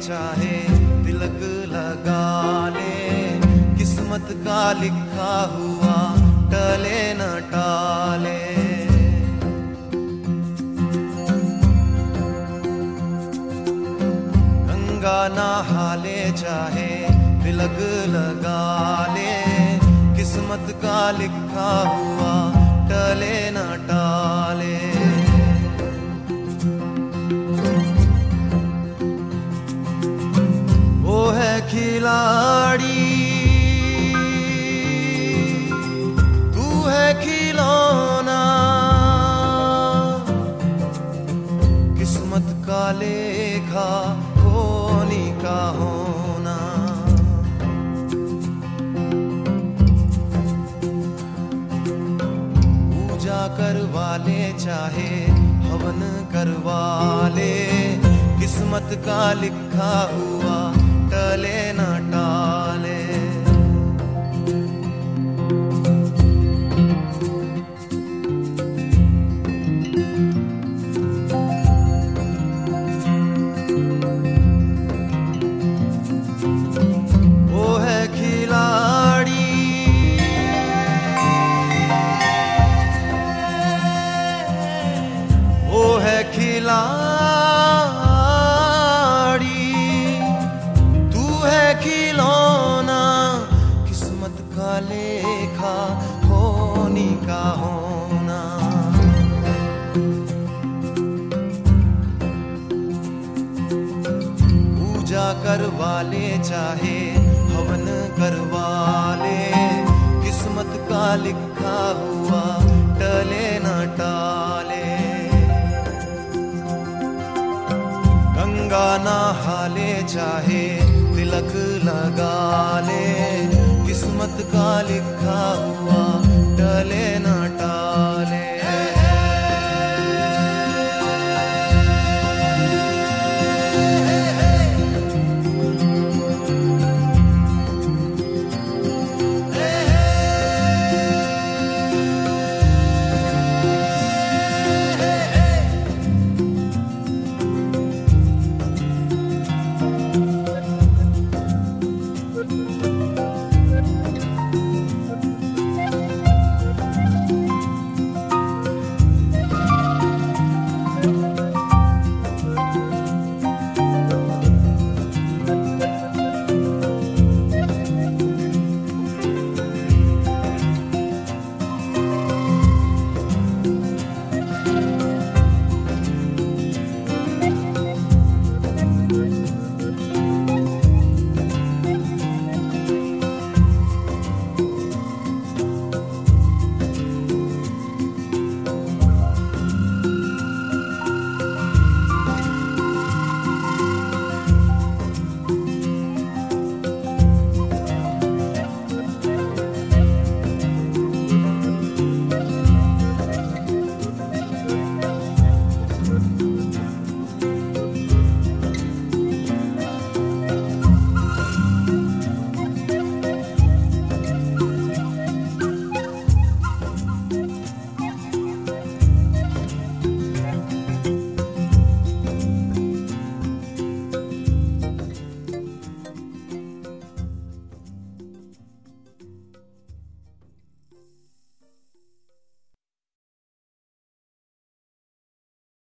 चाहे तिलक लगा ले, किस्मत का लिखा हुआ टले न टाले। गंगा नहा ले चाहे तिलक लगा ले, किस्मत का लिखा हुआ टले न टाले। वो है खिलाड़ी, तू है खिलौना, किस्मत का लेखा होनी का होना। पूजा करवा ले चाहे हवन करवा ले, किस्मत का लिखा हुआ टले न टाले। वो है खिलाड़ी, वो है खिलाड़ी, खिलौना, किस्मत का लेखा होनी का होना। पूजा करवा ले चाहे हवन करवा ले, किस्मत का लिखा हुआ टले न टाले। गंगा नहा ले चाहे तिलक लगा ले, किस्मत का लिखा हुआ टले न